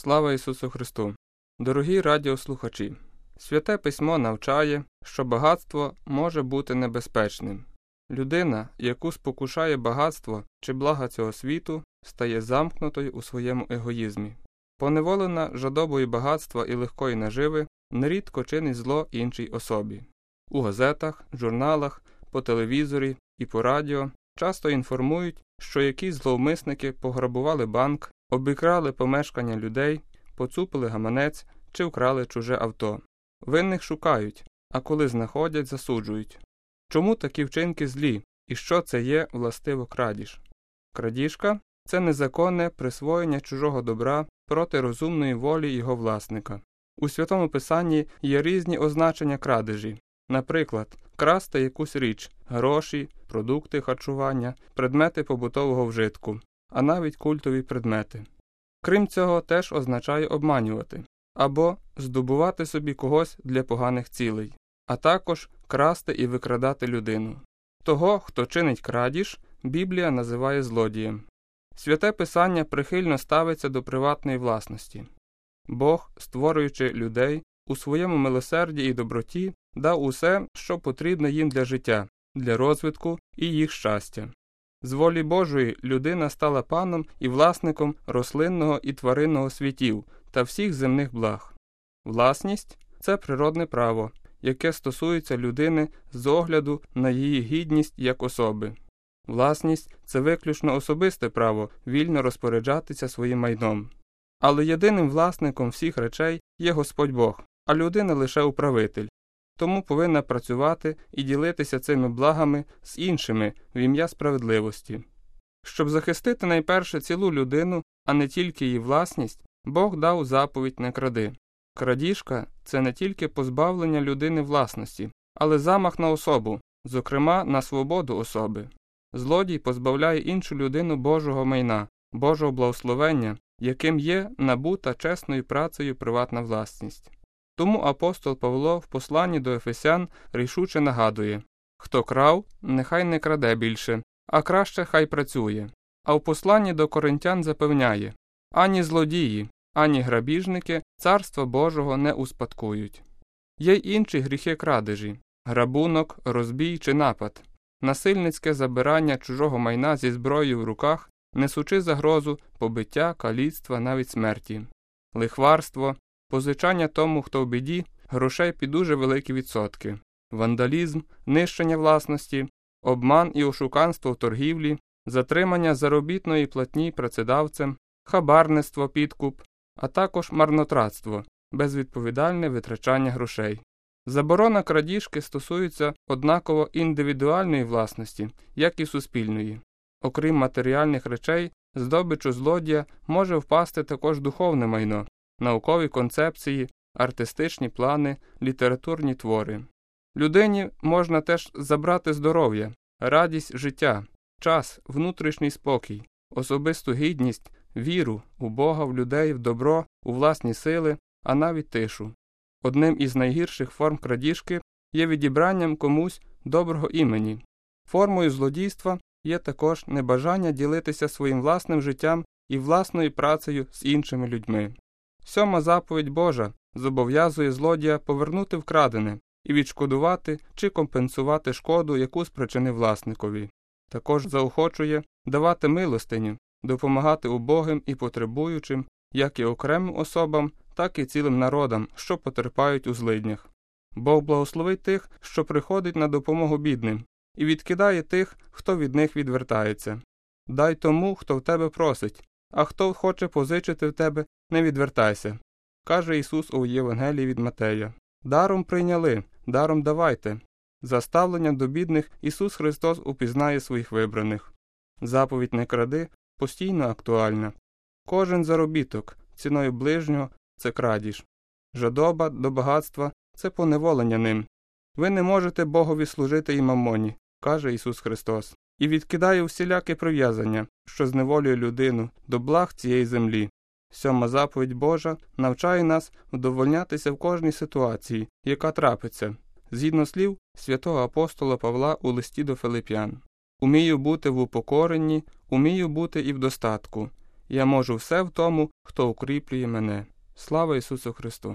Слава Ісусу Христу! Дорогі радіослухачі! Святе Письмо навчає, що багатство може бути небезпечним. Людина, яку спокушає багатство чи блага цього світу, стає замкнутою у своєму егоїзмі. Поневолена жадобою багатства і легкої наживи, нерідко чинить зло іншій особі. У газетах, журналах, по телевізорі і по радіо часто інформують, що якісь зловмисники пограбували банк, обікрали помешкання людей, поцупили гаманець чи вкрали чуже авто. Винних шукають, а коли знаходять, засуджують. Чому такі вчинки злі і що це є властиво крадіж? Крадіжка – це незаконне присвоєння чужого добра проти розумної волі його власника. У Святому Писанні є різні означення крадежі. Наприклад, красти якусь річ – гроші, продукти харчування, предмети побутового вжитку, а навіть культові предмети. Крім цього, теж означає обманювати або здобувати собі когось для поганих цілей, а також красти і викрадати людину. Того, хто чинить крадіж, Біблія називає злодієм. Святе Писання прихильно ставиться до приватної власності. Бог, створюючи людей, у своєму милосерді і доброті, дав усе, що потрібно їм для життя, для розвитку і їх щастя. З волі Божої людина стала паном і власником рослинного і тваринного світів та всіх земних благ. Власність – це природне право, яке стосується людини з огляду на її гідність як особи. Власність – це виключно особисте право вільно розпоряджатися своїм майном. Але єдиним власником всіх речей є Господь Бог, а людина лише управитель. Тому повинна працювати і ділитися цими благами з іншими в ім'я справедливості. Щоб захистити найперше цілу людину, а не тільки її власність, Бог дав заповідь «Не кради». Крадіжка – це не тільки позбавлення людини власності, але замах на особу, зокрема на свободу особи. Злодій позбавляє іншу людину Божого майна, Божого благословення, яким є набута чесною працею приватна власність. Тому апостол Павло в посланні до Ефесян рішуче нагадує: «Хто крав, нехай не краде більше, а краще хай працює». А в посланні до Коринтян запевняє: «Ані злодії, ані грабіжники Царства Божого не успадкують». Є й інші гріхи крадежі – грабунок, розбій чи напад, насильницьке забирання чужого майна зі зброєю в руках, несучи загрозу побиття, каліцтва, навіть смерті, лихварство, позичання тому, хто в біді, грошей під дуже великі відсотки, вандалізм, нищення власності, обман і ошуканство в торгівлі, затримання заробітної платні працедавцем, хабарництво, підкуп, а також марнотратство, безвідповідальне витрачання грошей. Заборона крадіжки стосується однаково індивідуальної власності, як і суспільної. Окрім матеріальних речей, здобичу злодія може впасти також духовне майно, наукові концепції, артистичні плани, літературні твори. Людині можна теж забрати здоров'я, радість життя, час, внутрішній спокій, особисту гідність, віру у Бога, в людей, в добро, у власні сили, а навіть тишу. Одним із найгірших форм крадіжки є відібранням комусь доброго імені. Формою злодійства є також небажання ділитися своїм власним життям і власною працею з іншими людьми. 7 заповідь Божа зобов'язує злодія повернути вкрадене і відшкодувати чи компенсувати шкоду, яку спричинив власникові. Також заохочує давати милостиню, допомагати убогим і потребуючим, як і окремим особам, так і цілим народам, що потерпають у злиднях. Бог благословить тих, що приходить на допомогу бідним, і відкидає тих, хто від них відвертається. Дай тому, хто в тебе просить, а хто хоче позичити в тебе, не відвертайся, каже Ісус у Євангелії від Матея. Даром прийняли, даром давайте. За ставленням до бідних Ісус Христос упізнає своїх вибраних. Заповідь «Не кради» постійно актуальна. Кожен заробіток ціною ближнього – це крадіж. Жадоба до багатства – це поневолення ним. Ви не можете Богові служити і мамоні, каже Ісус Христос, і відкидає всіляке прив'язання, що зневолює людину до благ цієї землі. 7 заповідь Божа навчає нас вдовольнятися в кожній ситуації, яка трапиться, згідно слів святого апостола Павла у листі до Филип'ян. «Умію бути в упокоренні, умію бути і в достатку, Я можу все в тому, хто укріплює мене. Слава Ісусу Христу!